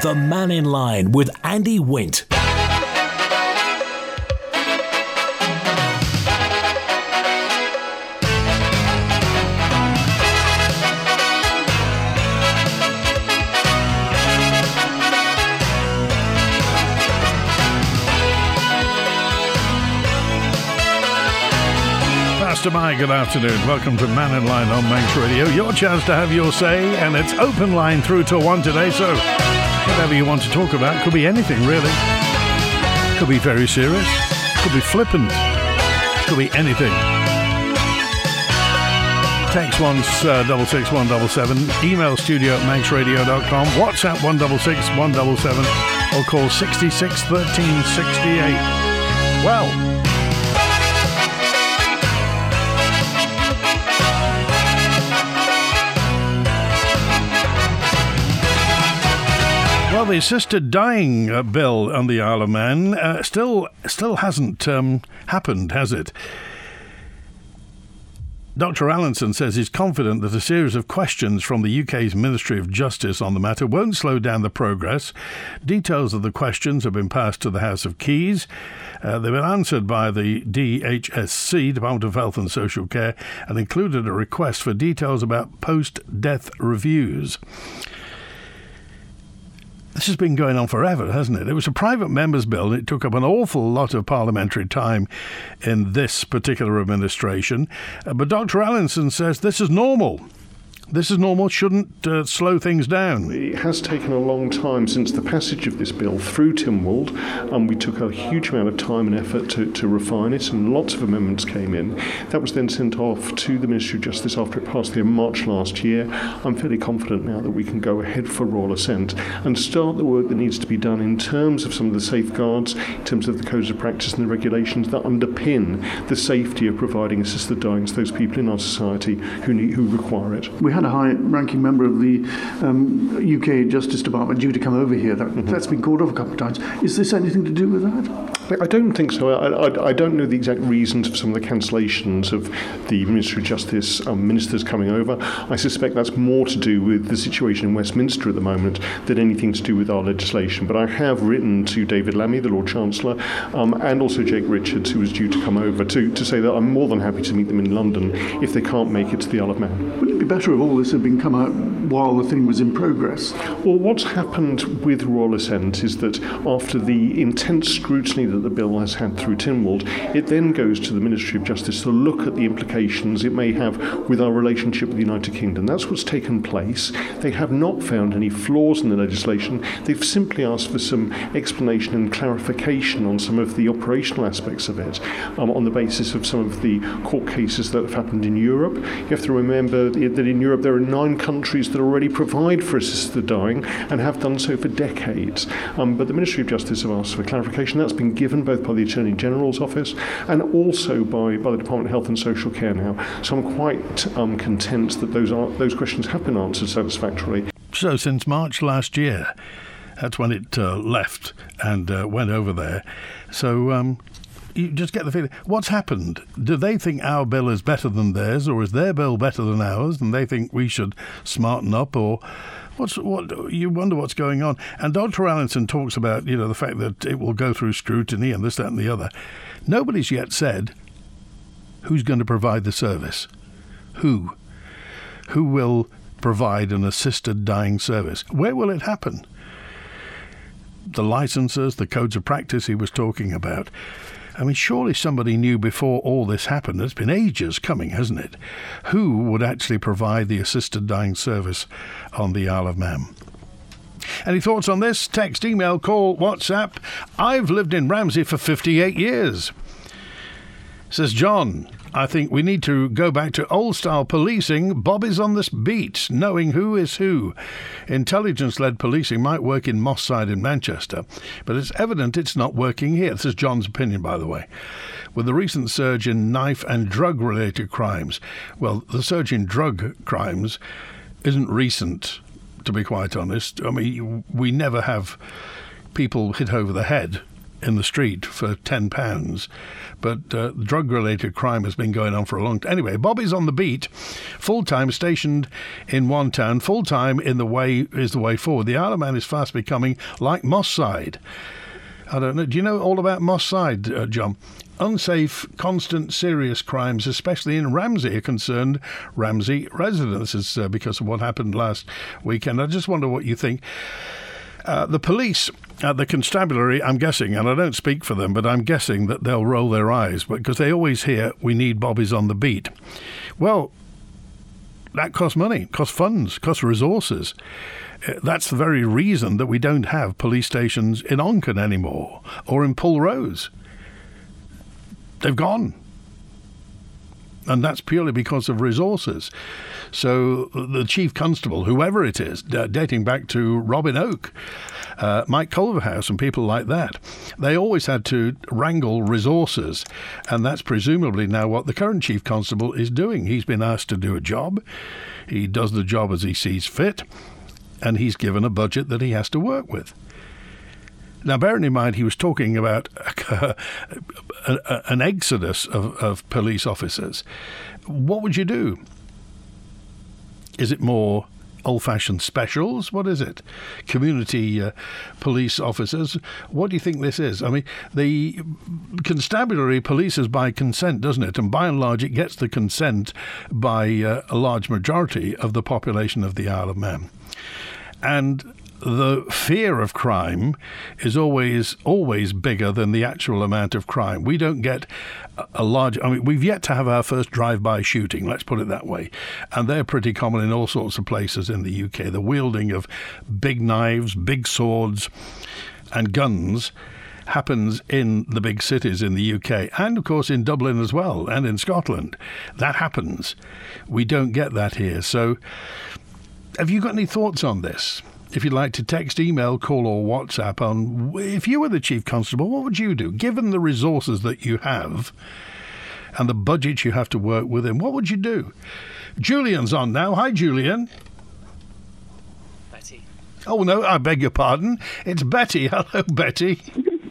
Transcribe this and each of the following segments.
The Man in Line with Andy Wint. Pastor Mike, good afternoon. Welcome to Man in Line on Manx Radio. Your chance to have your say, and it's open line through to 1 today, so whatever you want to talk about, could be anything really. Could be very serious, could be flippant, could be anything. Text once 66177, email studio@manxradio.com, WhatsApp 166 177, or call 66 13 68. Well, the assisted dying bill on the Isle of Man still hasn't happened, has it? Dr. Allinson says he's confident that a series of questions from the UK's Ministry of Justice on the matter won't slow down the progress. Details of the questions have been passed to the House of Keys. They've been answered by the DHSC, Department of Health and Social Care, and included a request for details about post-death reviews. This has been going on forever, hasn't it? It was a private member's bill, and it took up an awful lot of parliamentary time in this particular administration. But Dr. Allinson says this is normal. This is normal, shouldn't slow things down. It has taken a long time since the passage of this bill through Tynwald, and we took a huge amount of time and effort to refine it, and lots of amendments came in. That was then sent off to the Ministry of Justice after it passed in March last year. I'm fairly confident now that we can go ahead for royal assent and start the work that needs to be done in terms of some of the safeguards, in terms of the codes of practice and the regulations that underpin the safety of providing assisted dying to those people in our society who require it. We had a high-ranking member of the UK Justice Department due to come over here. That's been called off a couple of times. Is this anything to do with that? I don't think so. I don't know the exact reasons for some of the cancellations of the Ministry of Justice ministers coming over. I suspect that's more to do with the situation in Westminster at the moment than anything to do with our legislation. But I have written to David Lammy, the Lord Chancellor, and also Jake Richards, who was due to come over, to say that I'm more than happy to meet them in London if they can't make it to the Isle of Man. Wouldn't it be better if all this had been come out while the thing was in progress? Well, what's happened with royal assent is that after the intense scrutiny that the bill has had through Tynwald, it then goes to the Ministry of Justice to look at the implications it may have with our relationship with the United Kingdom. That's what's taken place. They have not found any flaws in the legislation. They've simply asked for some explanation and clarification on some of the operational aspects of it, on the basis of some of the court cases that have happened in Europe. You have to remember that in Europe there are 9 countries that already provide for assisted dying and have done so for decades. But the Ministry of Justice have asked for clarification. That's been given both by the Attorney General's Office and also by the Department of Health and Social Care now. So I'm quite content that those questions have been answered satisfactorily. So since March last year, that's when it left and went over there. So you just get the feeling, what's happened? Do they think our bill is better than theirs, or is their bill better than ours, and they think we should smarten up, or what? You wonder what's going on. And Dr. Allinson talks about, the fact that it will go through scrutiny and this, that, and the other. Nobody's yet said who's going to provide the service. Who will provide an assisted dying service? Where will it happen? The licenses, the codes of practice he was talking about. I mean, surely somebody knew before all this happened. It's been ages coming, hasn't it? Who would actually provide the assisted dying service on the Isle of Man? Any thoughts on this? Text, email, call, WhatsApp. I've lived in Ramsey for 58 years. Says John, I think we need to go back to old-style policing. Bob is on this beat, knowing who is who. Intelligence-led policing might work in Moss Side in Manchester, but it's evident it's not working here. This is John's opinion, by the way. With the recent surge in knife and drug-related crimes, well, the surge in drug crimes isn't recent, to be quite honest. I mean, we never have people hit over the head in the street for £10, but drug-related crime has been going on for a long time. Anyway, Bobby's on the beat, full-time, stationed in one town, full-time is the way forward. The Isle of Man is fast becoming like Moss Side. I don't know. Do you know all about Moss Side, John? Unsafe, constant, serious crimes, especially in Ramsey, are concerned Ramsey residents because of what happened last weekend. I just wonder what you think. The police, the constabulary, I'm guessing, and I don't speak for them, but I'm guessing that they'll roll their eyes because they always hear, we need bobbies on the beat. Well, that costs money, costs funds, costs resources. That's the very reason that we don't have police stations in Onken anymore or in Pulrose. They've gone. And that's purely because of resources. So the chief constable, whoever it is, dating back to Robin Oak, Mike Culverhouse and people like that, they always had to wrangle resources. And that's presumably now what the current chief constable is doing. He's been asked to do a job. He does the job as he sees fit. And he's given a budget that he has to work with. Now, bearing in mind, he was talking about an exodus of police officers. What would you do? Is it more old-fashioned specials? What is it? Community police officers? What do you think this is? I mean, the constabulary polices by consent, doesn't it? And by and large, it gets the consent by a large majority of the population of the Isle of Man. And the fear of crime is always bigger than the actual amount of crime. We don't get a large... I mean, we've yet to have our first drive-by shooting, let's put it that way. And they're pretty common in all sorts of places in the UK. The wielding of big knives, big swords and guns happens in the big cities in the UK and, of course, in Dublin as well and in Scotland. That happens. We don't get that here. So have you got any thoughts on this? If you'd like to text, email, call or WhatsApp on, if you were the Chief Constable, what would you do? Given the resources that you have and the budget you have to work within, what would you do? Julian's on now. Hi, Julian. Betty. Oh, no, I beg your pardon. It's Betty. Hello, Betty.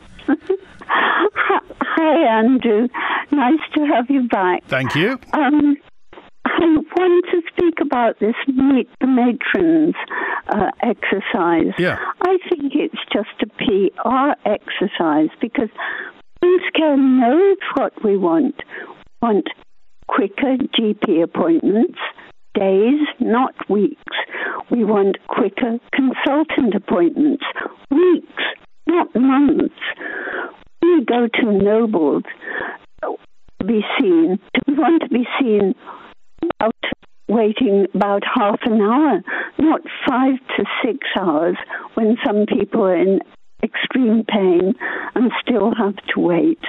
Hi, Andrew. Nice to have you back. Thank you. I want to speak about this Meet the Matrons exercise. Yeah. I think it's just a PR exercise because Care knows what we want. Want quicker GP appointments, days, not weeks. We want quicker consultant appointments, weeks, not months. We go to Noble to be seen. We want to be seen out waiting about half an hour, not 5 to 6 hours when some people are in extreme pain and still have to wait.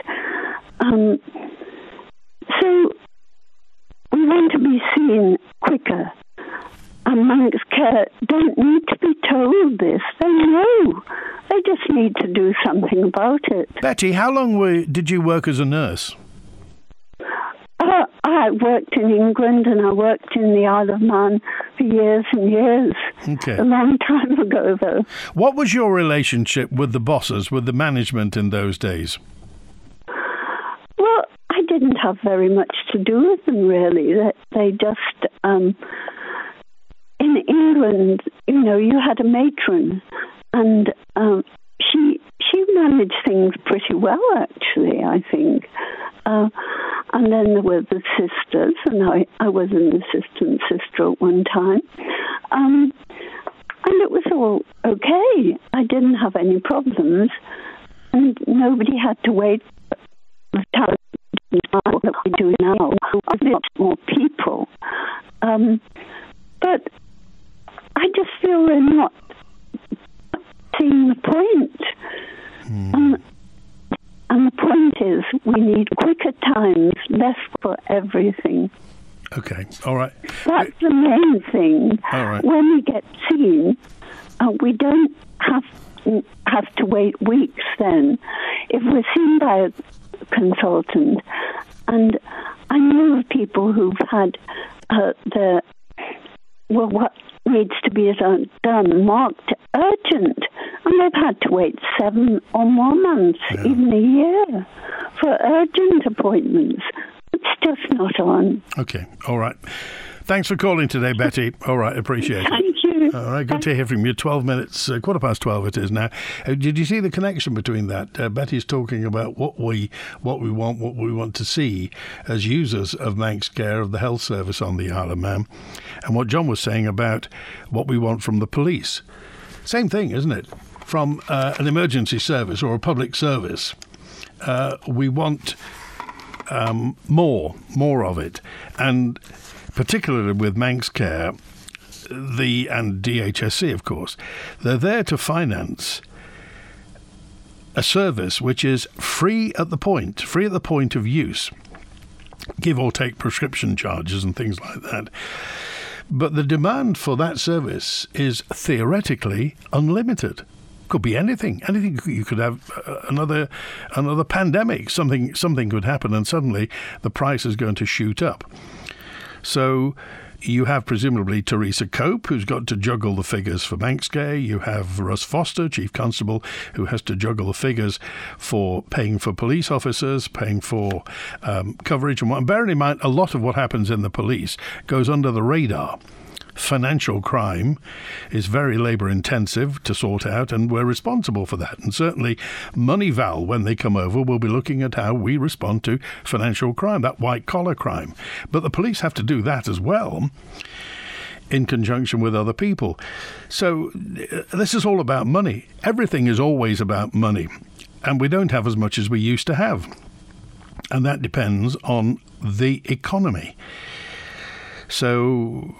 So we want to be seen quicker. And Manx Care don't need to be told this. They know. They just need to do something about it. Betty, how long did you work as a nurse? I worked in England and I worked in the Isle of Man for years and years. Okay. A long time ago, though. What was your relationship with the bosses, with the management in those days? Well, I didn't have very much to do with them, really. They just... in England, you know, you had a matron and she managed things pretty well, actually, I think. And then there were the sisters, and I was an assistant sister at one time. And it was all okay. I didn't have any problems, and nobody had to wait the time that we do now. A bit more people. But I just feel they're not seeing the point. And the point is, we need quicker times, less for everything. Okay, all right. That's the main thing. All right. When we get seen, we don't have to wait weeks then. If we're seen by a consultant, and I know of people who've had needs to be done, marked urgent, and they've had to wait 7 or more months, even a year, for urgent appointments. It's just not on. Okay, all right. Thanks for calling today, Betty. All right, appreciate it. Thank you. All right, good to hear from you. 12 minutes, 12:15 it is now. Did you see the connection between that? Betty's talking about what we want to see as users of Manx Care, of the health service on the Isle of Man, and what John was saying about what we want from the police. Same thing, isn't it? From an emergency service or a public service, we want more of it, and particularly with Manx Care, and DHSC, of course, they're there to finance a service which is free at the point of use, give or take prescription charges and things like that. But the demand for that service is theoretically unlimited. Could be anything. You could have another pandemic. Something could happen, and suddenly the price is going to shoot up. So you have presumably Teresa Cope, who's got to juggle the figures for Manx Care. You have Russ Foster, Chief Constable, who has to juggle the figures for paying for police officers, paying for coverage. And bearing in mind, a lot of what happens in the police goes under the radar. Financial crime is very labour-intensive to sort out, and we're responsible for that. And certainly Moneyval, when they come over, will be looking at how we respond to financial crime, that white-collar crime. But the police have to do that as well, in conjunction with other people. So this is all about money. Everything is always about money, and we don't have as much as we used to have. And that depends on the economy. So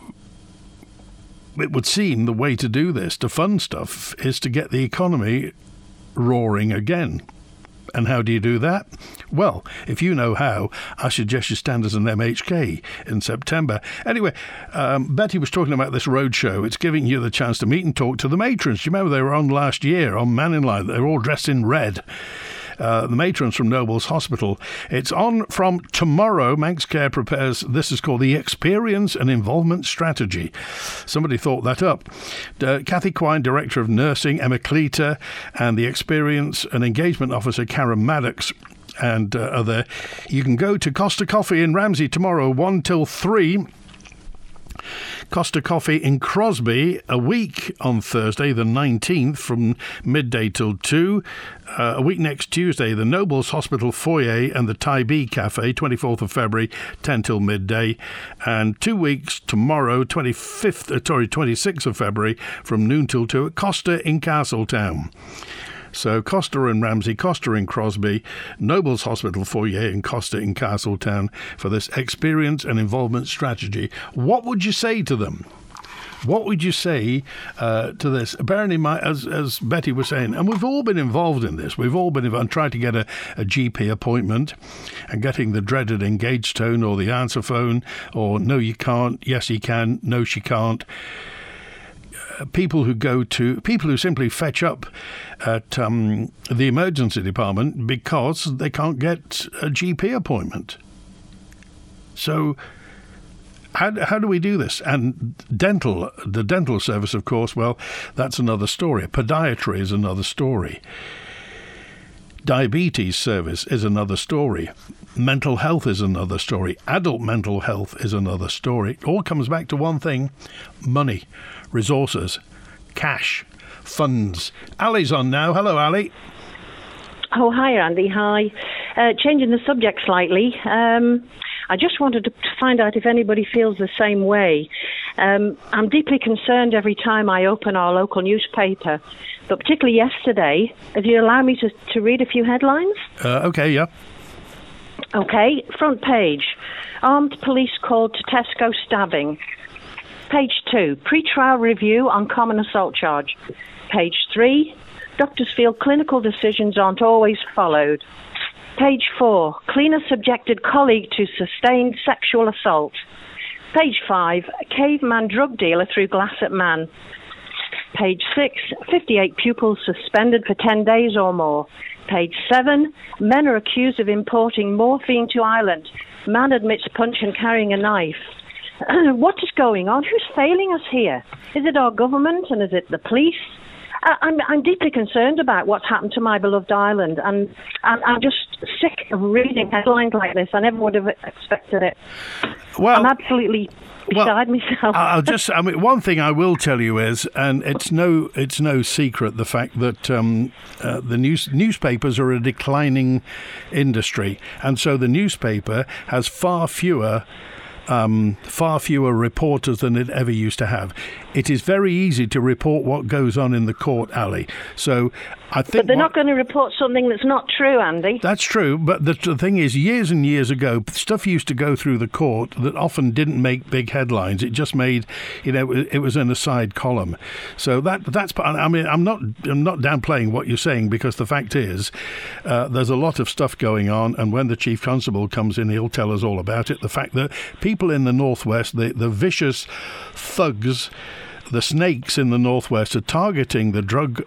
it would seem the way to do this, to fund stuff, is to get the economy roaring again. And how do you do that? Well, if you know how, I suggest you stand as an MHK in September. Anyway, Betty was talking about this roadshow. It's giving you the chance to meet and talk to the matrons. Do you remember they were on last year on Man in Line? They were all dressed in red. The matrons from Nobles Hospital. It's on from tomorrow. Manx Care prepares, this is called the Experience and Involvement Strategy. Somebody thought that up. Kathy Quine, Director of Nursing, Emma Cleater, and the Experience and Engagement Officer, Karen Maddox, and other. You can go to Costa Coffee in Ramsey tomorrow, 1 till 3. Costa Coffee in Crosby a week on Thursday the 19th from midday till 2. A week next Tuesday, the Nobles Hospital Foyer and the Tybee Cafe, 24th of February, 10 till midday. And 2 weeks tomorrow, 26th of February, from noon till 2 at Costa in Castletown. So Costa in Ramsey, Costa in Crosby, Nobles Hospital Foyer and Costa in Castletown for this experience and involvement strategy. What would you say to them? What would you say to this? Bearing in mind, as Betty was saying, and we've all been involved in this. We've all been involved, trying to get a GP appointment and getting the dreaded engage tone or the answer phone or no, you can't, yes, you can, no, she can't. People who simply fetch up at the emergency department because they can't get a GP appointment. So how do we do this? And the dental service, of course, well, that's another story. Podiatry is another story. Diabetes service is another story. Mental health is another story. Adult mental health is another story. It all comes back to one thing: money, resources, cash, funds. Ali's on now. Hello, Ali. Oh, hi, Andy. Hi. Changing the subject slightly. I just wanted to find out if anybody feels the same way. I'm deeply concerned every time I open our local newspaper, but particularly yesterday. If you allow me to read a few headlines? Okay, yeah. Okay, front page. Armed police called to Tesco stabbing. Page 2, pre-trial review on common assault charge. Page 3, doctors feel clinical decisions aren't always followed. Page 4, cleaner subjected colleague to sustained sexual assault. Page 5, caveman drug dealer threw glass at man. Page 6, 58 pupils suspended for 10 days or more. Page 7, men are accused of importing morphine to Ireland. Man admits punch and carrying a knife. What is going on? Who's failing us here? Is it our government and is it the police? I'm deeply concerned about what's happened to my beloved island, and I'm just sick of reading headlines like this. I never would have expected it. Well, I'm absolutely beside myself. One thing I will tell you is, and it's no secret, the fact that the newspapers are a declining industry, and so the newspaper has far fewer reporters than it ever used to have. It is very easy to report what goes on in the court, Ali. So I think. But they're not going to report something that's not true, Andy. That's true, but the thing is, years and years ago, stuff used to go through the court that often didn't make big headlines. It just made, it was in a side column. So that's. I mean, I'm not downplaying what you're saying, because the fact is, there's a lot of stuff going on, and when the Chief Constable comes in, he'll tell us all about it. The fact that people in the Northwest, the vicious thugs, the snakes in the Northwest, are targeting the drug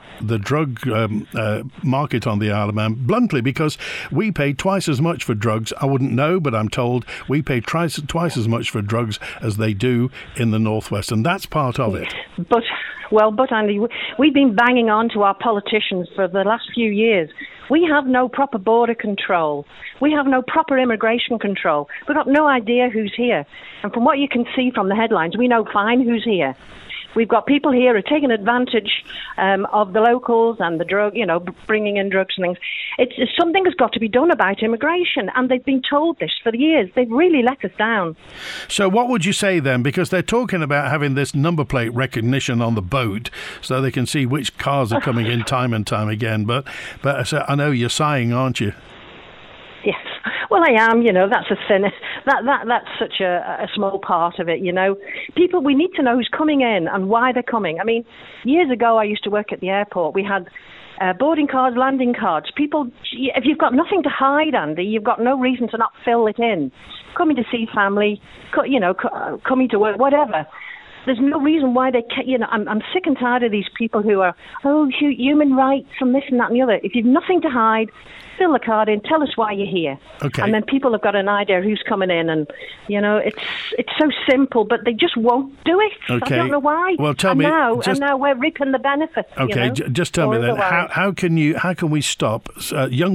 market on the Isle of Man bluntly, because we pay twice as much for drugs. I wouldn't know, but I'm told we pay twice as much for drugs as they do in the Northwest, and that's part of it. But Andy, we've been banging on to our politicians for the last few years. We have no proper border control. We have no proper immigration control. We've got no idea who's here. And from what you can see from the headlines, we know fine who's here. We've got people here who are taking advantage of the locals and the drug, bringing in drugs and things. Something has got to be done about immigration, and they've been told this for years. They've really let us down. So what would you say then? Because they're talking about having this number plate recognition on the boat so they can see which cars are coming in time and time again. But I know you're sighing, aren't you? Yes. Well, I am. That's a sin. That's such a small part of it. People. We need to know who's coming in and why they're coming. I mean, years ago, I used to work at the airport. We had boarding cards, landing cards. People, if you've got nothing to hide, Andy, you've got no reason to not fill it in. Coming to see family, coming to work, whatever. There's no reason why they can't, I'm sick and tired of these people who are, human rights and this and that and the other. If you've nothing to hide, fill the card in, tell us why you're here. Okay. And then people have got an idea who's coming in, and, it's so simple, but they just won't do it. Okay. I don't know why. Well, tell me. And now we're reaping the benefits. Okay, just tell me then, how can we stop certain young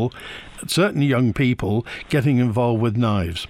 people getting involved with knives?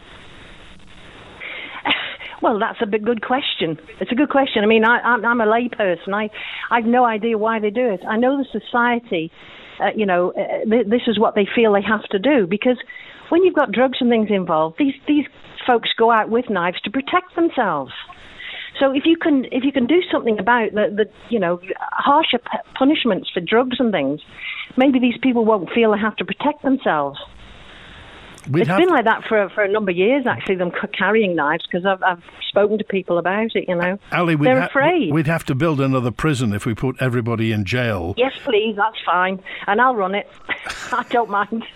Well, that's a good question. It's a good question. I mean, I'm a layperson. I have no idea why they do it. I know the society, this is what they feel they have to do, because when you've got drugs and things involved, these folks go out with knives to protect themselves. So if you can do something about the harsher punishments for drugs and things, maybe these people won't feel they have to protect themselves. It's been like that for a number of years, actually, them carrying knives, because I've spoken to people about it, Ali, they're afraid. We'd have to build another prison if we put everybody in jail. Yes, please, that's fine. And I'll run it. I don't mind.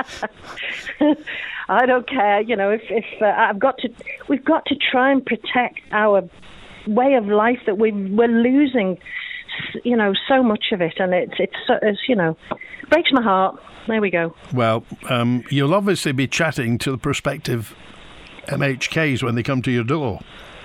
I don't care. We've got to try and protect our way of life that we're losing, so much of it. And it's breaks my heart. There we go. Well, you'll obviously be chatting to the prospective MHKs when they come to your door.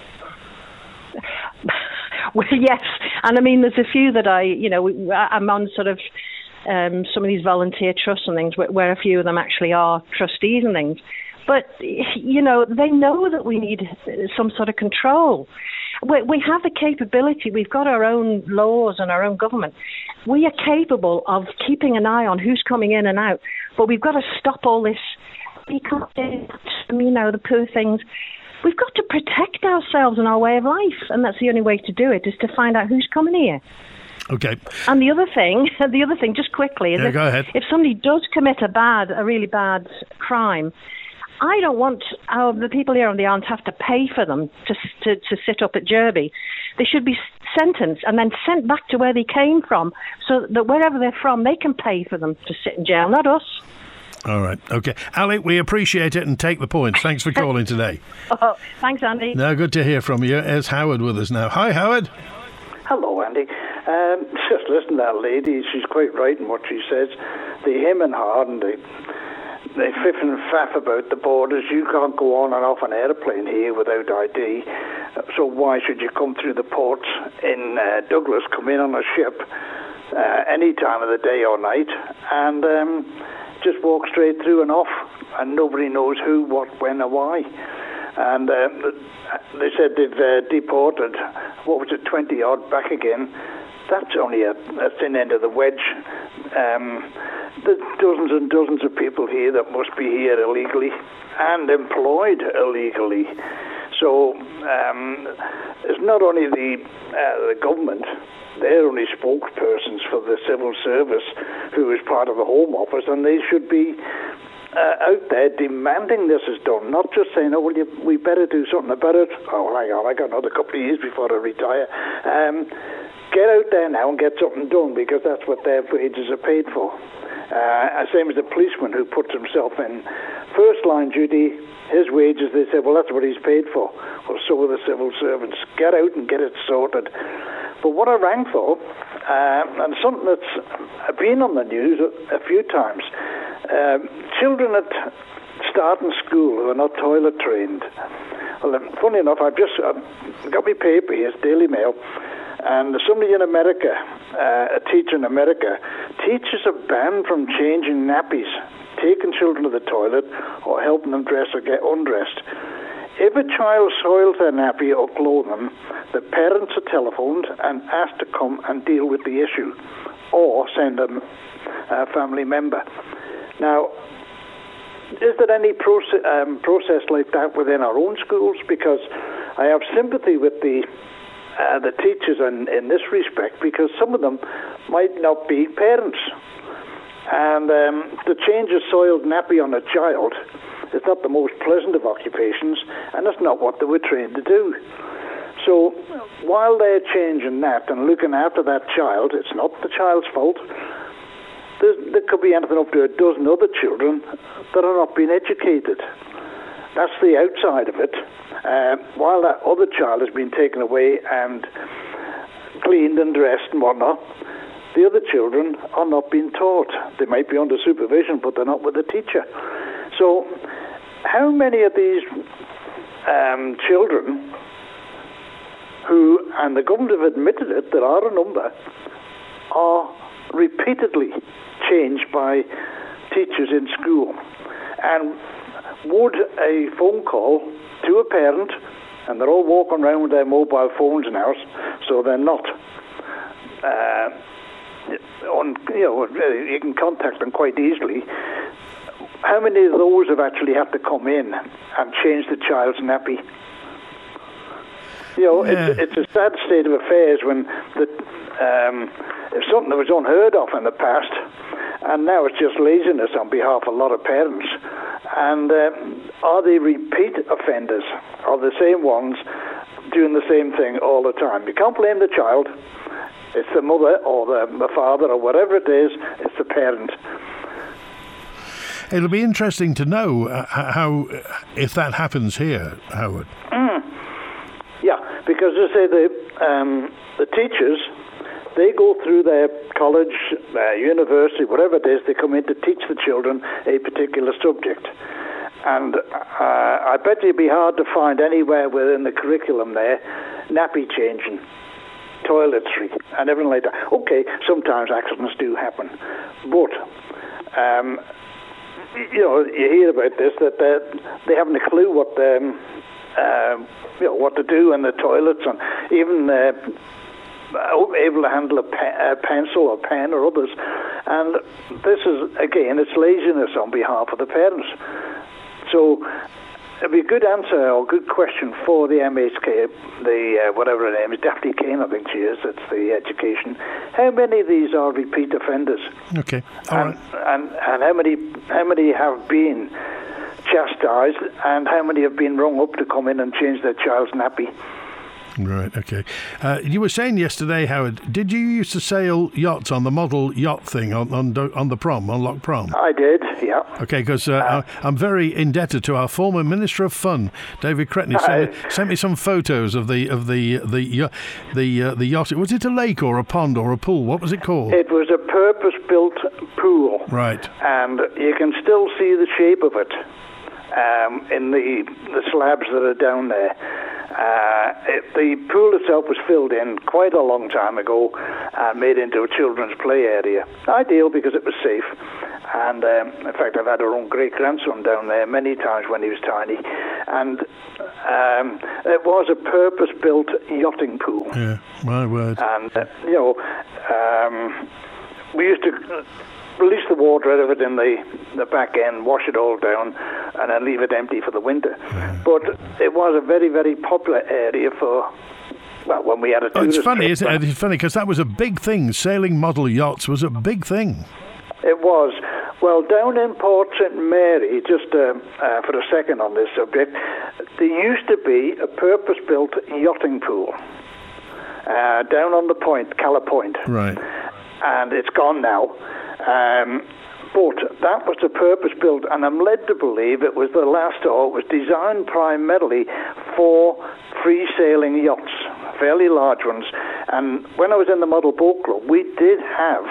Well, yes. And I mean, there's a few that I'm on sort of some of these volunteer trusts and things where a few of them actually are trustees and things. But, they know that we need some sort of control. We have the capability. We've got our own laws and our own government. We are capable of keeping an eye on who's coming in and out. But we've got to stop all this. We can't do that, the poor things. We've got to protect ourselves and our way of life. And that's the only way to do it, is to find out who's coming here. Okay. And the other thing, just quickly, is go ahead. If somebody does commit a really bad crime, I don't want the people here on the island to have to pay for them to sit up at Derby. They should be sentenced and then sent back to where they came from, so that wherever they're from, they can pay for them to sit in jail, not us. All right. Okay. Ali, we appreciate it and take the points. Thanks for calling today. Oh, thanks, Andy. No, good to hear from you. There's Howard with us now. Hi, Howard. Hello, Andy. Just listen to that lady. She's quite right in what she says. The him and her and they fiff and faff about the borders. You can't go on and off an airplane here without ID. So why should you come through the ports in Douglas, come in on a ship any time of the day or night, and just walk straight through and off, and nobody knows who, what, when, or why. And they said they've deported, 20 odd back again. That's only a thin end of the wedge. There's dozens and dozens of people here that must be here illegally and employed illegally. So it's not only the government, they're only spokespersons for the civil service, who is part of the Home Office, and they should be out there demanding this is done, not just saying, oh, well, we better do something about it. Oh, hang on, I got another couple of years before I retire. Get out there now and get something done, because that's what their wages are paid for. Same as the policeman who puts himself in first line duty, his wages, they say, well, that's what he's paid for. Well, so are the civil servants. Get out and get it sorted. But what I rang for, and something that's been on the news a few times, children at starting school who are not toilet trained. Well, funny enough, I've got my paper here, it's Daily Mail, and somebody in America, a teacher in America, teachers are banned from changing nappies, taking children to the toilet, or helping them dress or get undressed. If a child soils their nappy or clothing, the parents are telephoned and asked to come and deal with the issue, or send a family member. Now, is there any process like that within our own schools? Because I have sympathy with the teachers in this respect, because some of them might not be parents. And to change a soiled nappy on a child is not the most pleasant of occupations, and that's not what they were trained to do. So while they're changing that and looking after that child, it's not the child's fault. There could be anything up to a dozen other children that are not being educated. That's the outside of it. While that other child has been taken away and cleaned and dressed and whatnot, the other children are not being taught. They might be under supervision, but they're not with the teacher. So how many of these children who, and the government have admitted it, there are a number, are repeatedly changed by teachers in school? And would a phone call to a parent, and they're all walking around with their mobile phones now, so they're not you can contact them quite easily. How many of those have actually had to come in and change the child's nappy? It's a sad state of affairs when it's something that was unheard of in the past, and now it's just laziness on behalf of a lot of parents. And are they repeat offenders? Are the same ones doing the same thing all the time? You can't blame the child. It's the mother or the father or whatever it is. It's the parent. It'll be interesting to know how, if that happens here, Howard. Yeah, because as I say, the teachers, they go through their college, university, whatever it is, they come in to teach the children a particular subject. And I bet it'd be hard to find anywhere within the curriculum there nappy changing, toiletry, and everything like that. Okay, sometimes accidents do happen, but you hear about this, that they haven't a clue what what to do in the toilets, and even able to handle a pencil or pen or others. And this is, again, it's laziness on behalf of the parents. So it'd be a good answer or good question for the MHK, the whatever her name is, Daphne Kane, I think she is. It's the education. How many of these are repeat offenders? Okay, all right. And how many have been chastised, and how many have been rung up to come in and change their child's nappy? Right, okay. You were saying yesterday, Howard, did you used to sail yachts on the model yacht thing on the Prom, on Loch Prom? I did, yeah. Okay, because I'm very indebted to our former Minister of Fun, David Cretney, sent me some photos of the yacht. Was it a lake or a pond or a pool? What was it called? It was a purpose-built pool. Right. And you can still see the shape of it in the slabs that are down there. The pool itself was filled in quite a long time ago and made into a children's play area. Ideal because it was safe. And in fact, I've had our own great-grandson down there many times when he was tiny. And it was a purpose-built yachting pool. Yeah, my word. And, we used to release the water out of it in the back end, wash it all down, and then leave it empty for the winter. But it was a very, very popular area for, well, when we had a tourist it's funny, trip. isn't it? It's funny because that was a big thing. Sailing model yachts was a big thing. It was. Well, down in Port St Mary, just for a second on this subject, there used to be a purpose-built yachting pool down on the point, Calla Point. Right. And it's gone now. But that was a purpose-built, and I'm led to believe it was the last, or it was designed primarily for free-sailing yachts, fairly large ones. And when I was in the Model Boat Club, we did have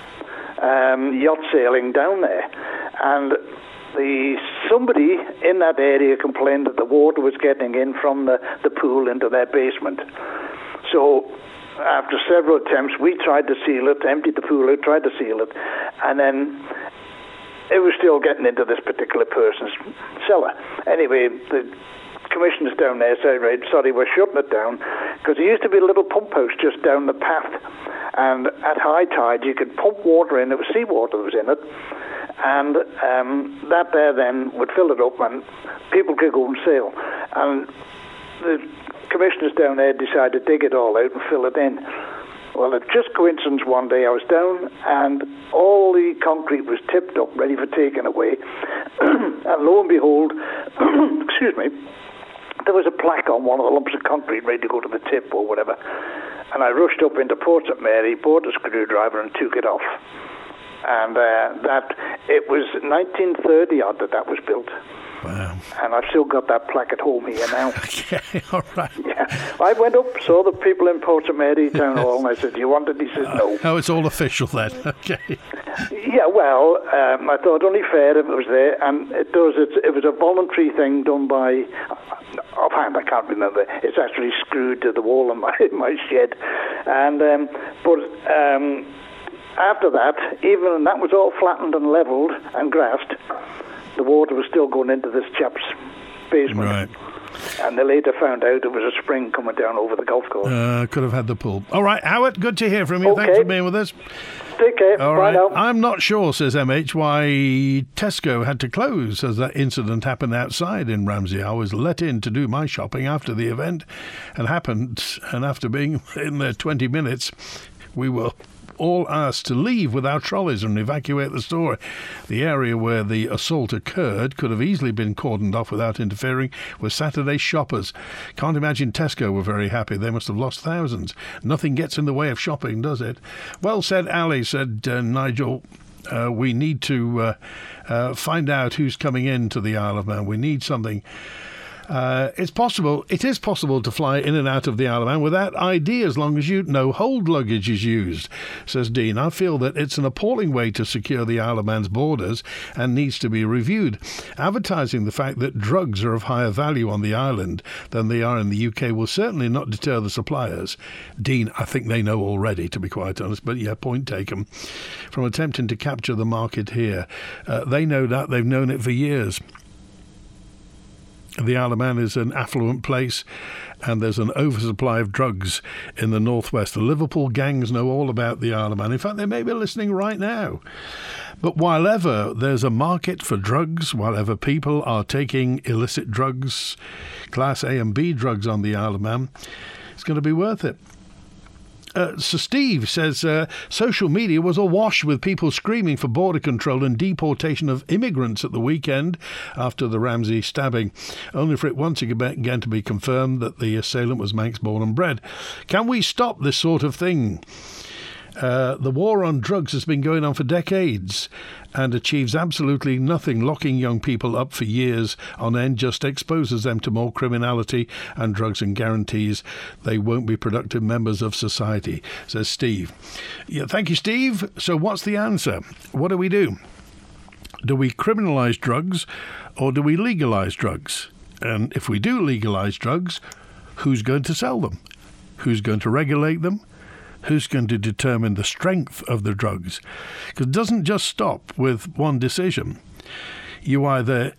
yacht sailing down there. And somebody in that area complained that the water was getting in from the pool into their basement. So after several attempts, we tried to seal it, emptied the pool out, tried to seal it, and then it was still getting into this particular person's cellar. Anyway, the commissioners down there said, right, sorry, we're shutting it down, because there used to be a little pump house just down the path, and at high tide you could pump water in, it was seawater that was in it, and that there then would fill it up and people could go and sail. And the commissioners down there decided to dig it all out and fill it in. Well, it's just coincidence one day I was down and all the concrete was tipped up, ready for taking away. And lo and behold, excuse me, there was a plaque on one of the lumps of concrete ready to go to the tip or whatever. And I rushed up into Port St Mary, bought a screwdriver and took it off. And it was 1930 odd that was built. Wow. And I've still got that plaque at home here now. Okay, all right. Yeah. I went up, saw the people in Port St Mary Town Hall, and I said, do you want it? He said, no. Oh, it's all official then. Okay. Yeah, well, I thought only fair if it was there, and it was a voluntary thing done by, offhand, I can't remember. It's actually screwed to the wall in my shed. And after that, even that was all flattened and levelled and grassed, the water was still going into this chap's basement. Right. And they later found out it was a spring coming down over the golf course. Could have had the pool. All right, Howard, good to hear from you. Okay. Thanks for being with us. Take care. All Bye right. now. I'm not sure, says MH, why Tesco had to close as that incident happened outside in Ramsey. I was let in to do my shopping after the event and after being in there 20 minutes, we were all asked to leave with our trolleys and evacuate the store. The area where the assault occurred could have easily been cordoned off without interfering with Saturday shoppers. Can't imagine Tesco were very happy. They must have lost thousands. Nothing gets in the way of shopping, does it? Well said, Ali, said Nigel. We need to find out who's coming into the Isle of Man. We need something. It is possible to fly in and out of the Isle of Man without ID as long as no hold luggage is used, says Dean. I feel that it's an appalling way to secure the Isle of Man's borders and needs to be reviewed. Advertising the fact that drugs are of higher value on the island than they are in the UK will certainly not deter the suppliers. Dean, I think they know already, to be quite honest, but yeah, point taken. From attempting to capture the market here, they know that. They've known it for years. The Isle of Man is an affluent place and there's an oversupply of drugs in the northwest. The Liverpool gangs know all about the Isle of Man. In fact, they may be listening right now. But while ever there's a market for drugs, while ever people are taking illicit drugs, Class A and B drugs on the Isle of Man, it's going to be worth it. So Steve says social media was awash with people screaming for border control and deportation of immigrants at the weekend after the Ramsey stabbing, only for it once again to be confirmed that the assailant was Manx born and bred. Can we stop this sort of thing? The war on drugs has been going on for decades and achieves absolutely nothing. Locking young people up for years on end just exposes them to more criminality and drugs and guarantees they won't be productive members of society, says Steve. Yeah, thank you, Steve. So what's the answer? What do we do? Do we criminalise drugs or do we legalise drugs? And if we do legalise drugs, who's going to sell them? Who's going to regulate them? Who's going to determine the strength of the drugs? Because it doesn't just stop with one decision. You either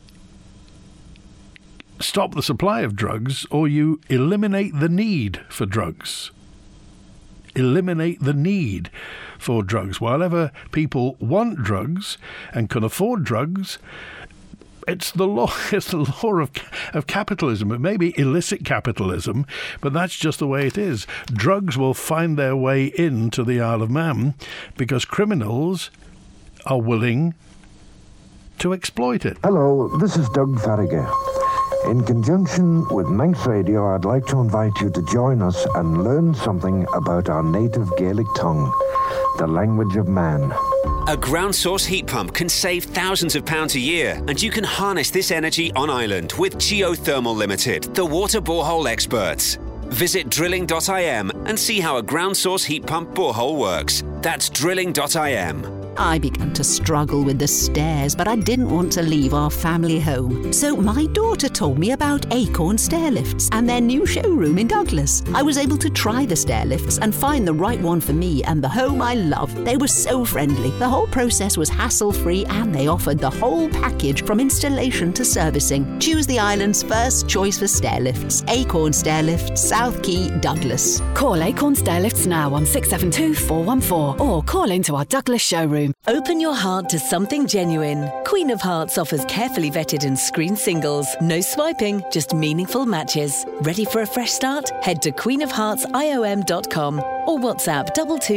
stop the supply of drugs or you eliminate the need for drugs. Eliminate the need for drugs. Wherever people want drugs and can afford drugs, it's the law. It's the law of capitalism. It may be illicit capitalism, but that's just the way it is. Drugs will find their way into the Isle of Man because criminals are willing to exploit it. Hello, this is Doug Farragher. In conjunction with Manx Radio, I'd like to invite you to join us and learn something about our native Gaelic tongue, the language of man. A ground source heat pump can save thousands of pounds a year, and you can harness this energy on island with Geothermal Limited, the water borehole experts. Visit drilling.im and see how a ground source heat pump borehole works. That's drilling.im. I began to struggle with the stairs, but I didn't want to leave our family home. So my daughter told me about Acorn Stairlifts and their new showroom in Douglas. I was able to try the stairlifts and find the right one for me and the home I love. They were so friendly. The whole process was hassle-free and they offered the whole package from installation to servicing. Choose the island's first choice for stairlifts. Acorn Stairlifts, South Quay, Douglas. Call Acorn Stairlifts now on 672 414 or call into our Douglas showroom. Open your heart to something genuine. Queen of Hearts offers carefully vetted and screened singles. No swiping, just meaningful matches. Ready for a fresh start? Head to queenofheartsiom.com or WhatsApp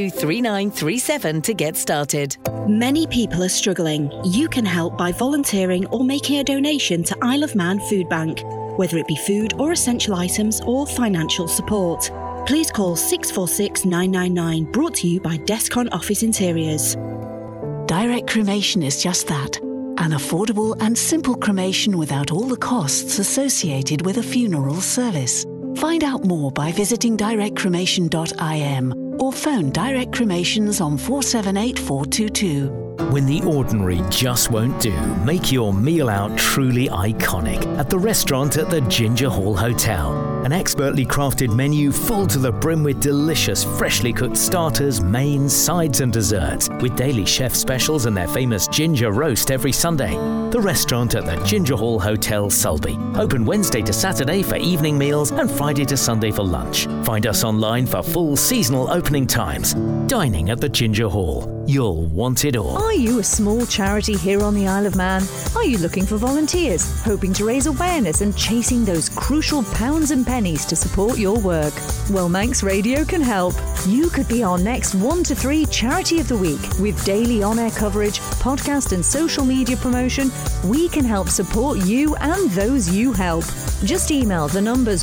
223937 to get started. Many people are struggling. You can help by volunteering or making a donation to Isle of Man Food Bank, whether it be food or essential items or financial support. Please call 646 999, brought to you by Descon Office Interiors. Direct cremation is just that. An affordable and simple cremation without all the costs associated with a funeral service. Find out more by visiting directcremation.im or phone Direct Cremations on 478 422. When the ordinary just won't do, make your meal out truly iconic at the restaurant at the Ginger Hall Hotel. An expertly crafted menu full to the brim with delicious, freshly cooked starters, mains, sides and desserts, with daily chef specials and their famous ginger roast every Sunday. The restaurant at the Ginger Hall Hotel, Sulby. Open Wednesday to Saturday for evening meals and Friday to Sunday for lunch. Find us online for full seasonal opening times. Dining at the Ginger Hall. You'll want it all. Are you a small charity here on the Isle of Man? Are you looking for volunteers, hoping to raise awareness and chasing those crucial pounds and pennies to support your work? Well, Manx Radio can help. You could be our next 1 to 3 Charity of the Week. With daily on-air coverage, podcast and social media promotion, we can help support you and those you help. Just email the numbers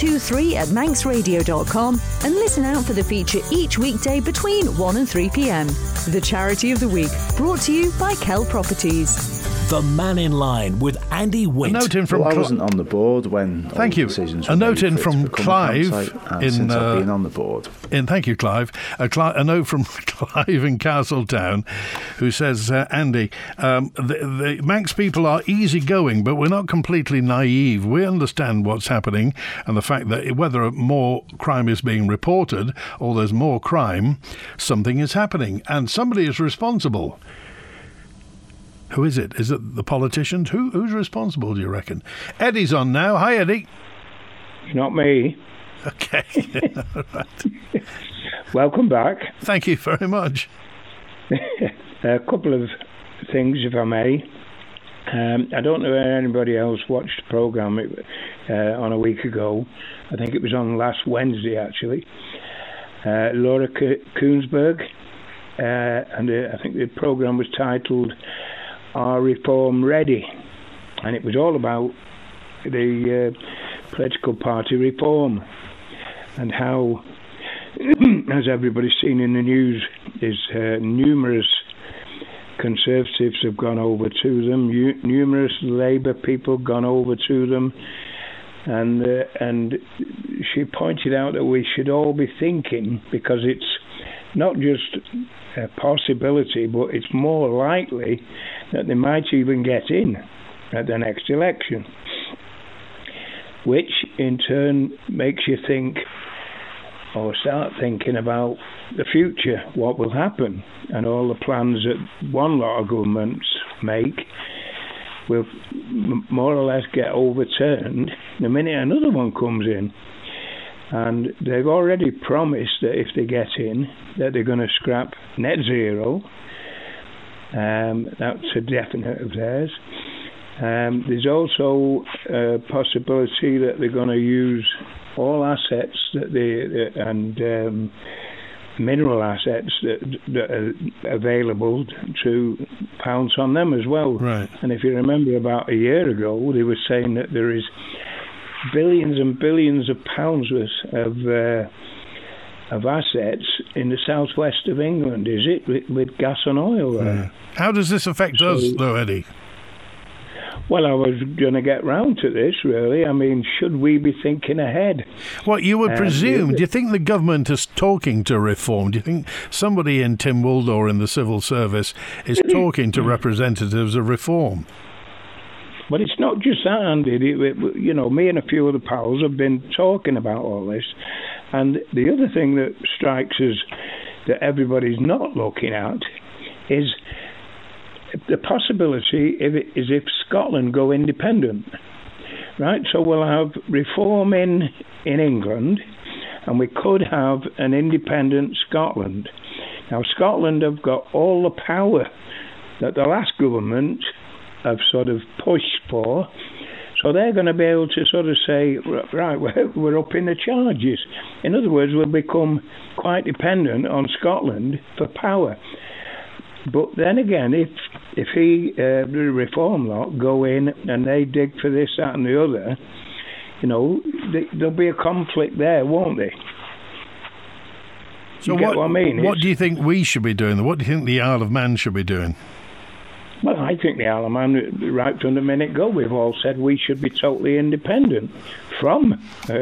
123@manxradio.com and listen out for the feature each weekday between 1 and 3 p.m. The Charity of the Week, brought to you by Kell Properties. The Man in Line with Andy Wint. A note in from I wasn't on the board when thank you. Decisions a note in from Clive since I've been on the board. Thank you, Clive. A note from Clive in Castletown, who says, Andy, the Manx people are easygoing, but we're not completely naive. We understand what's happening and the fact that whether more crime is being reported or there's more crime, something is happening and somebody is responsible. Who is it? Is it the politicians? Who's responsible, do you reckon? Eddie's on now. Hi, Eddie. Not me. Okay. Right. Welcome back. Thank you very much. A couple of things, if I may. I don't know if anybody else watched the programme on a week ago. I think it was on last Wednesday, actually. Laura Koonsberg, and I think the programme was titled Are Reform Ready? And it was all about the political party reform and how, as everybody's seen in the news, is numerous Conservatives have gone over to them, numerous Labour people gone over to them, and she pointed out that we should all be thinking, because it's not just a possibility, but it's more likely that they might even get in at the next election, which in turn makes you think, or start thinking about the future, what will happen, and all the plans that one lot of governments make will more or less get overturned the minute another one comes in. And they've already promised that if they get in, that they're going to scrap net zero. That's a definite of theirs. There's also a possibility that they're going to use all assets and mineral assets that are available to pounce on them as well. Right. And if you remember, about a year ago, they were saying that there is billions and billions of pounds worth of assets in the southwest of England, is it, with gas and oil there. Yeah. How does this affect us, though, Eddie? Well, I was going to get round to this, really. I mean, should we be thinking ahead? Well, you would presume. Do you think the government is talking to reform? Do you think somebody in Tynwald or in the civil service is talking to representatives of reform? But it's not just that, Andy. You know, me and a few other pals have been talking about all this. And the other thing that strikes us that everybody's not looking at is the possibility is if Scotland go independent, right? So we'll have reform in England, and we could have an independent Scotland. Now, Scotland have got all the power that the last government have sort of pushed for, so they're going to be able to sort of say, right, we're upping the charges. In other words, we'll become quite dependent on Scotland for power. But then again, if the reform lot go in and they dig for this, that and the other, you know, there'll be a conflict there, won't they? So what I mean? What do you think we should be doing? What do you think the Isle of Man should be doing? Well, I think the Isle of Man, right from the minute go, we've all said we should be totally independent from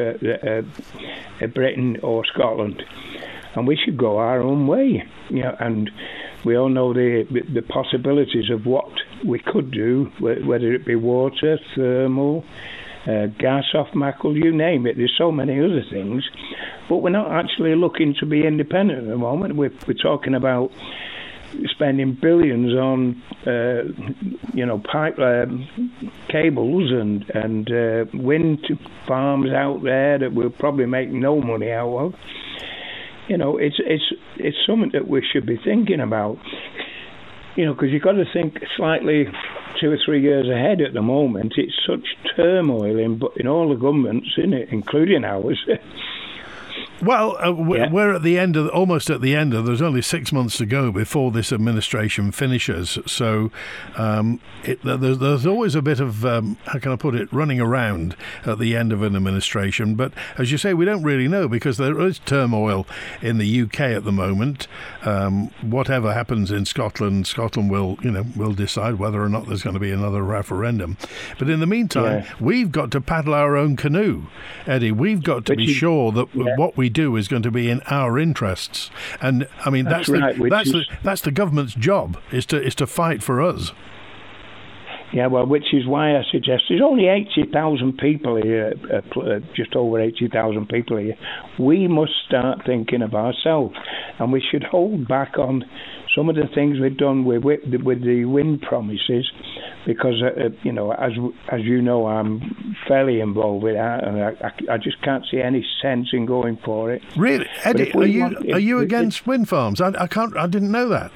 Britain or Scotland, and we should go our own way. You know, and we all know the possibilities of what we could do, whether it be water, thermal, gas off Mackle, you name it. There's so many other things, but we're not actually looking to be independent at the moment. We're talking about spending billions on, pipe cables and wind farms out there that we'll probably make no money out of. You know, it's something that we should be thinking about. You know, because you've got to think slightly 2 or 3 years ahead at the moment. It's such turmoil in all the governments, isn't it, including ours. Well, we're at the end almost at the end of. There's only 6 months to go before this administration finishes. So there's always a bit of how can I put it, running around at the end of an administration. But as you say, we don't really know because there is turmoil in the UK at the moment. Whatever happens in Scotland will decide whether or not there's going to be another referendum. But in the meantime, we've got to paddle our own canoe, Eddie. We've got to be sure that what we do is going to be in our interests, and I mean that's the government's job is to fight for us. Yeah, well, which is why I suggest there's only 80,000 people here, just over 80,000 people here. We must start thinking of ourselves, and we should hold back on some of the things we've done with the wind promises, because as you know, I'm fairly involved with that, and I just can't see any sense in going for it. Really, Eddie, are you against wind farms? I didn't know that.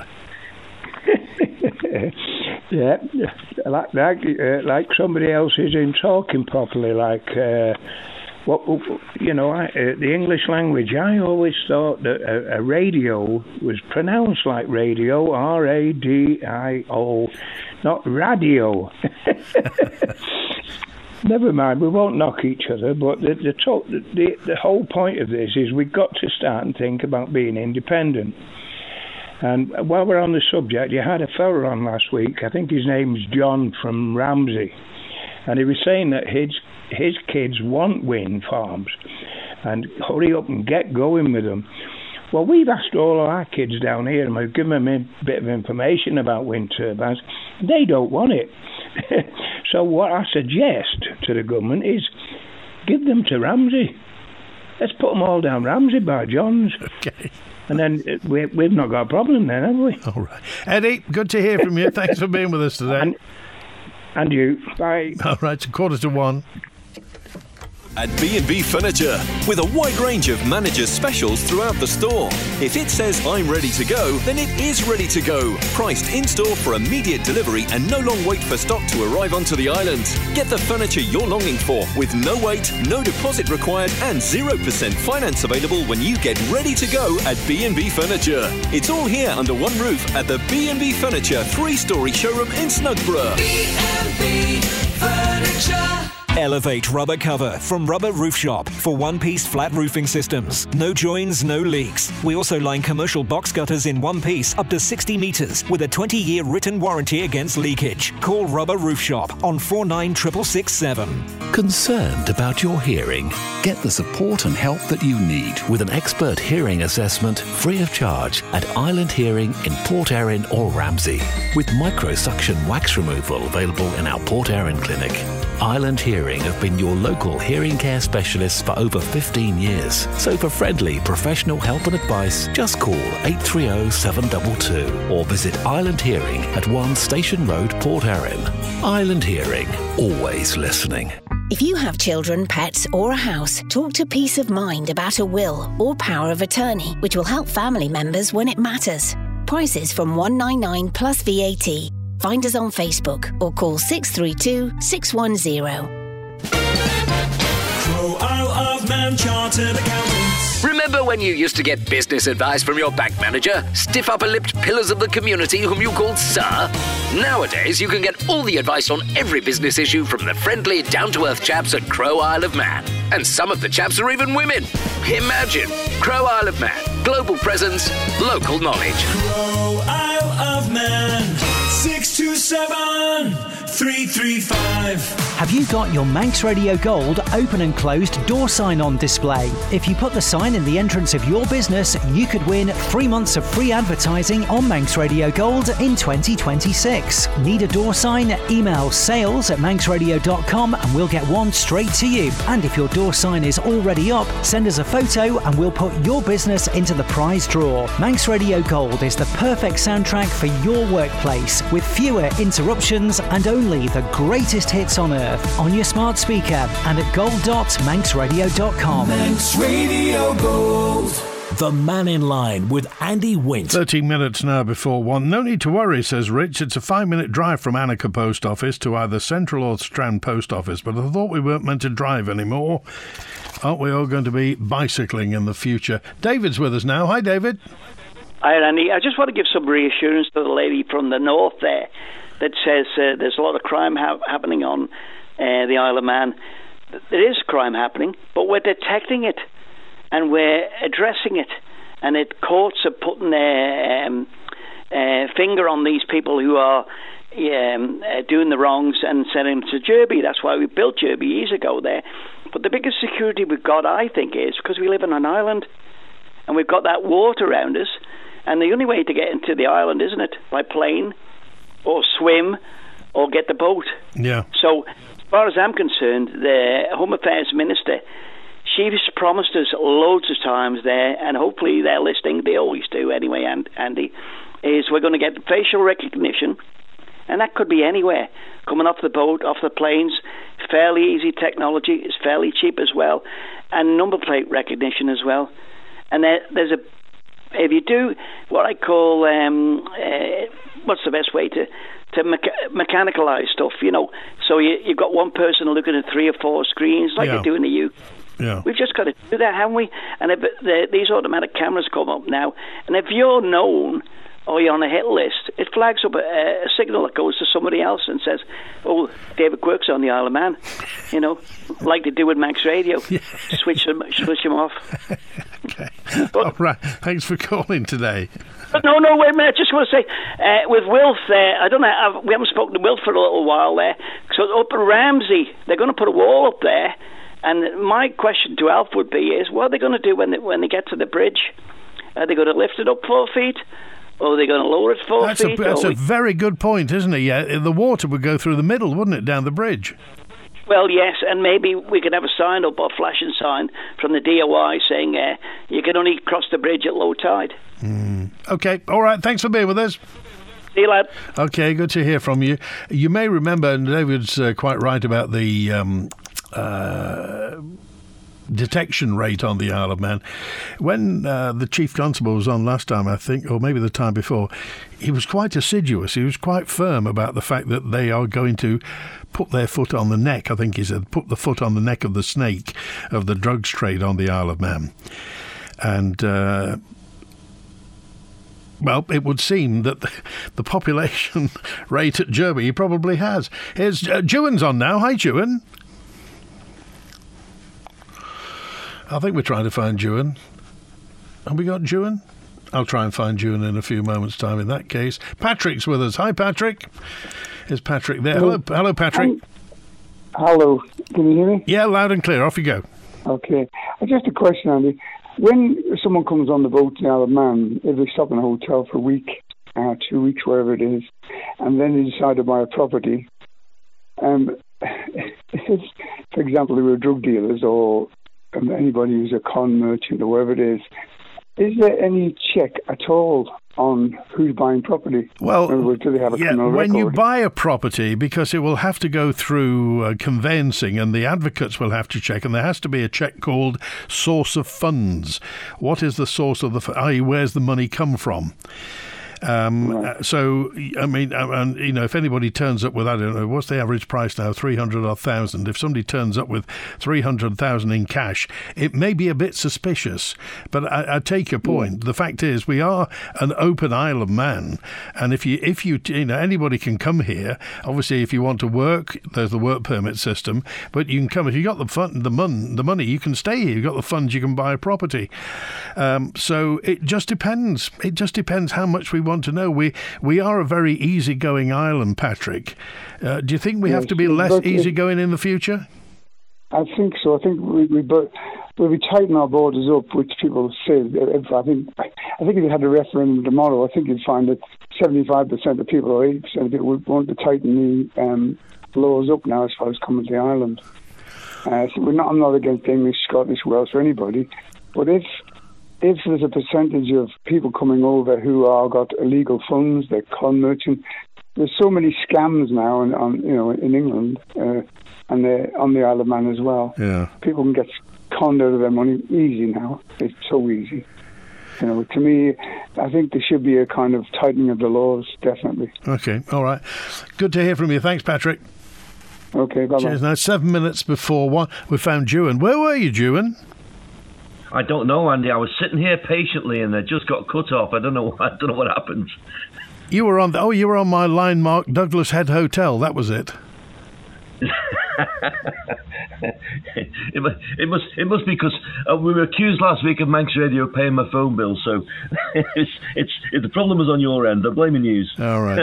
Yeah, like somebody else is in talking properly, like the English language, I always thought that a radio was pronounced like radio, R-A-D-I-O, not radio. Never mind, we won't knock each other, but the whole point of this is we've got to start and think about being independent. And while we're on the subject, you had a fella on last week, I think his name's John from Ramsey, and he was saying that his kids want wind farms and hurry up and get going with them. Well, we've asked all our kids down here and we've given them a bit of information about wind turbines. They don't want it. So what I suggest to the government is give them to Ramsey. Let's put them all down Ramsey by John's. Okay. And then we've not got a problem then, have we? All right. Eddie, good to hear from you. Thanks for being with us today. And you. Bye. All right, it's 1:45. At B&B Furniture, with a wide range of managers' specials throughout the store. If it says I'm ready to go, then it is ready to go. Priced in-store for immediate delivery and no long wait for stock to arrive onto the island. Get the furniture you're longing for with no wait, no deposit required and 0% finance available when you get ready to go at B&B Furniture. It's all here under one roof at the B&B Furniture 3-storey showroom in Snugborough. B&B Furniture. Elevate Rubber Cover from Rubber Roof Shop for one-piece flat roofing systems. No joins, no leaks. We also line commercial box gutters in one piece up to 60 metres with a 20-year written warranty against leakage. Call Rubber Roof Shop on 49667. Concerned about your hearing? Get the support and help that you need with an expert hearing assessment free of charge at Island Hearing in Port Erin or Ramsey, with microsuction wax removal available in our Port Erin clinic. Island Hearing have been your local hearing care specialists for over 15 years. So for friendly professional help and advice, just call 830 722 or visit Island Hearing at 1 Station Road, Port Erin. Island Hearing, always listening. If you have children, pets or a house, talk to Peace of Mind about a will or power of attorney, which will help family members when it matters. Prices from $199 plus VAT. Find us on Facebook or call 632 610. Crow Isle of Man Chartered Accountants. Remember when you used to get business advice from your bank manager? Stiff upper-lipped pillars of the community whom you called Sir? Nowadays, you can get all the advice on every business issue from the friendly, down-to-earth chaps at Crow Isle of Man. And some of the chaps are even women. Imagine! Crow Isle of Man. Global presence, local knowledge. Crow Isle of Man. 627-335. Have you got your Manx Radio Gold open and closed door sign on display? If you put the sign in the entrance of your business, you could win 3 months of free advertising on Manx Radio Gold in 2026. Need a door sign? Email sales@manxradio.com and we'll get one straight to you. And if your door sign is already up, send us a photo and we'll put your business into the prize draw. Manx Radio Gold is the perfect soundtrack for your workplace, with fewer interruptions and only the greatest hits on earth, on your smart speaker and at gold.manxradio.com. Manx Radio Gold. The Man in Line with Andy Wint. 13 minutes now before 1. No need to worry, says Rich. It's a 5-minute drive from Annika Post Office to either Central or Strand Post Office, but I thought we weren't meant to drive anymore. Aren't we all going to be bicycling in the future? David's with us now. Hi, David. Hi, Andy. I just want to give some reassurance to the lady from the north there that says there's a lot of crime happening on the Isle of Man. There is crime happening, but we're detecting it and we're addressing it. And courts are putting their finger on these people who are doing the wrongs and sending them to Derby. That's why we built Derby years ago there. But the biggest security we've got, I think, is because we live on an island and we've got that water around us. And the only way to get into the island, isn't it? By plane or swim or get the boat. Yeah. So, as far as I'm concerned, the Home Affairs Minister, she's promised us loads of times there, and hopefully they're listening, they always do anyway, Andy, is we're going to get facial recognition, and that could be anywhere. Coming off the boat, off the planes, fairly easy technology, it's fairly cheap as well, and number plate recognition as well. And if you do what I call, what's the best way to mechanicalize stuff, so you've got one person looking at 3 or 4 screens like you do in the UK. Yeah. We've just got to do that, haven't we? And if these automatic cameras come up now, and if you're known or you're on a hit list, it flags up a signal that goes to somebody else and says, "Oh, David Quirk's on the Isle of Man," like they do with Manx Radio. Yeah. Switch them off. Okay. All right. Thanks for calling today. But no, wait a minute. I just want to say, with Wilf there, I don't know, we haven't spoken to Wilf for a little while there. So up at Ramsey, they're going to put a wall up there. And my question to Alf would be, what are they going to do when they get to the bridge? Are they going to lift it up 4 feet? Or are they going to lower it 4 feet? That's a very good point, isn't it? Yeah, the water would go through the middle, wouldn't it, down the bridge? Well, yes, and maybe we could have a sign up or flashing sign from the DOI saying you can only cross the bridge at low tide. Okay, all right, thanks for being with us. See you, lad. Okay, good to hear from you. You may remember, and David's quite right about the detection rate on the Isle of Man. When the Chief Constable was on last time, I think, or maybe the time before, he was quite assiduous. He was quite firm about the fact that they are going to put their foot on the neck, I think he said, put the foot on the neck of the snake of the drugs trade on the Isle of Man. And, well, it would seem that the population rate at Germany probably has. Here's Juan's on now. Hi, Juan. I think we're trying to find Juan. Have we got Juan? I'll try and find Juan in a few moments' time in that case. Patrick's with us. Hi, Patrick. Is Patrick there? Hello, Patrick. Hello. Can you hear me? Yeah, loud and clear. Off you go. Okay. Just a question, Andy. When someone comes on the boat to the Isle of Man, if they stop in a hotel for a week, 2 weeks, wherever it is, and then they decide to buy a property, if, for example, they were drug dealers or anybody who's a con merchant or whatever it is there any check at all on who's buying property? Well, do they have a criminal when record? you buy a property, because it will have to go through conveyancing and the advocates will have to check, and there has to be a check called source of funds. What is the source of the, i.e., where's the money come from? So, I mean, if anybody turns up with, I don't know, what's the average price now, 300 or 1,000? If somebody turns up with 300,000 in cash, it may be a bit suspicious. But I take your point. The fact is, we are an open Isle of Man, and if you anybody can come here. Obviously, if you want to work, there's the work permit system. But you can come if you got the money, you can stay here. You got the funds, you can buy a property. So it just depends. It just depends how much we want to know. We are a very easygoing island, Patrick. Do you think we have to be less easygoing in the future? I think so. I think we'll be tightening our borders up, which people say. I think if you had a referendum tomorrow, I think you'd find that 75% of people or 80% of people would want to tighten the laws up now as far as coming to the island. So I'm not against English, Scottish, Welsh, or anybody, but if there's a percentage of people coming over who are got illegal funds, they're con merchants. There's so many scams now, in England, and they're on the Isle of Man as well. Yeah, people can get conned out of their money easy now. It's so easy. To me, I think there should be a kind of tightening of the laws, definitely. Okay, all right. Good to hear from you. Thanks, Patrick. Okay, bye-bye. Cheers. Now, 7 minutes before 1, we found Juan. Where were you, Juan? I don't know, Andy. I was sitting here patiently, and I just got cut off. I don't know what happened. You were on my line marked Douglas Head Hotel. That was it. It must be because we were accused last week of Manx Radio paying my phone bill, so the problem was on your end. I'm blaming you. All right.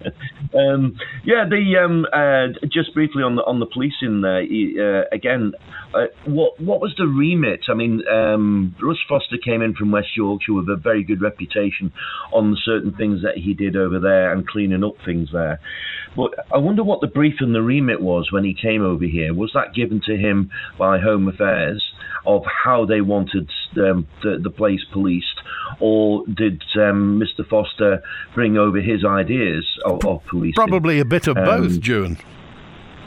Just briefly on the policing there again. What was the remit? I mean, Russ Foster came in from West Yorkshire with a very good reputation on certain things that he did over there and cleaning up things there. But I wonder what the brief and the remit was when he came over here. Was that given to him by Home Affairs of how they wanted the place policed, or did Mr. Foster bring over his ideas of policing? Probably a bit of both, Juan.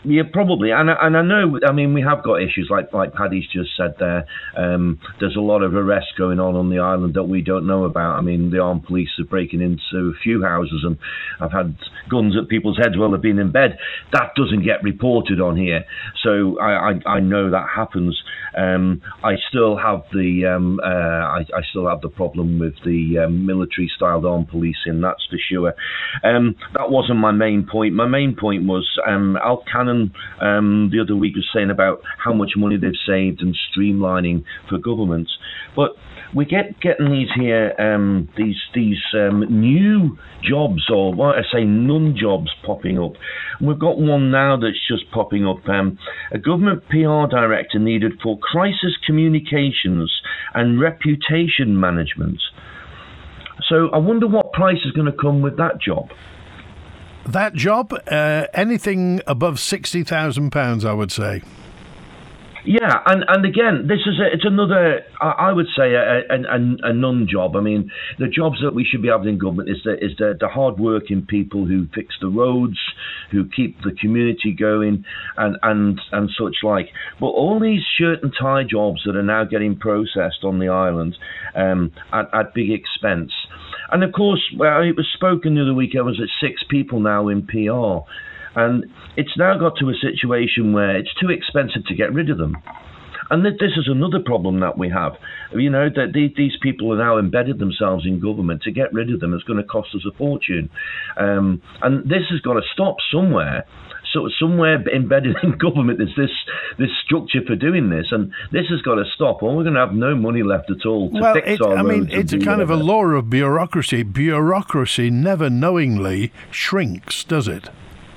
Yeah, probably, and I know. I mean, we have got issues like Paddy's just said there. There's a lot of arrests going on the island that we don't know about. I mean, the armed police are breaking into a few houses, and I've had guns at people's heads while they've been in bed. That doesn't get reported on here, so I know that happens. I still have the I still have the problem with the military-styled armed policing. That's for sure. That wasn't my main point. My main point was Al Cannon the other week was saying about how much money they've saved and streamlining for governments, but we getting these here these new jobs, or what I say, non-jobs popping up. And we've got one now that's just popping up. A government PR director needed for crisis communications and reputation management. So I wonder what price is going to come with that job. That job, anything above £60,000, I would say. Yeah, and again, it's another, I would say, a non-job. I mean, the jobs that we should be having in government is the hard-working people who fix the roads, who keep the community going, and such like. But all these shirt and tie jobs that are now getting processed on the island at big expense. And of course, it was spoken the other week, I was at 6 people now in PR. And it's now got to a situation where it's too expensive to get rid of them. And this is another problem that we have. You know, that these people are now embedded themselves in government. To get rid of them is going to cost us a fortune. And this has got to stop somewhere. So somewhere embedded in government is this structure for doing this, and this has got to stop, or we're going to have no money left at all to fix our roads. I mean, it's a kind of a law of bureaucracy. Bureaucracy never knowingly shrinks, does it?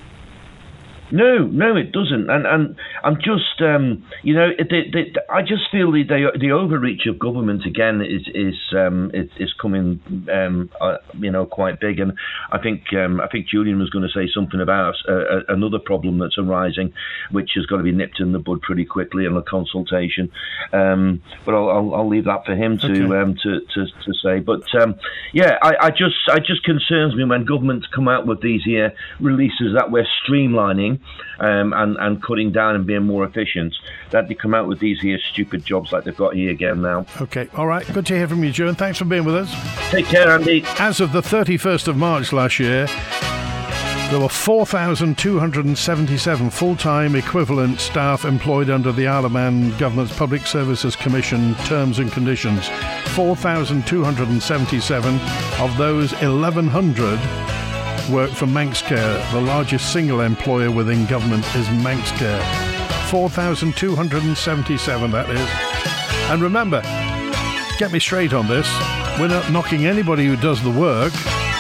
No, it doesn't. And I'm just, I just feel the overreach of government again is coming, quite big. And I think Julian was going to say something about another problem that's arising, which has got to be nipped in the bud pretty quickly in a consultation. But I'll leave that for him to say. But it just concerns me when governments come out with these here releases that we're streamlining. And cutting down and being more efficient, that they come out with these here stupid jobs like they've got here again now. Okay, all right. Good to hear from you, Joe, and thanks for being with us. Take care, Andy. As of the 31st of March last year, there were 4,277 full-time equivalent staff employed under the Isle of Man Government's Public Services Commission terms and conditions. 4,277 of those 1,100 work for Manx Care. The largest single employer within government is Manx Care. 4,277, that is. And remember, get me straight on this, we're not knocking anybody who does the work.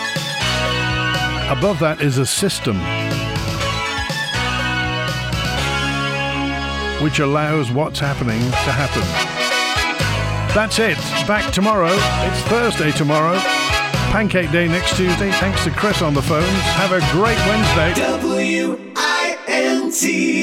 Above that is a system which allows what's happening to happen. That's it. Back tomorrow. It's Thursday tomorrow. Pancake Day next Tuesday. Thanks to Chris on the phones. Have a great Wednesday. WINT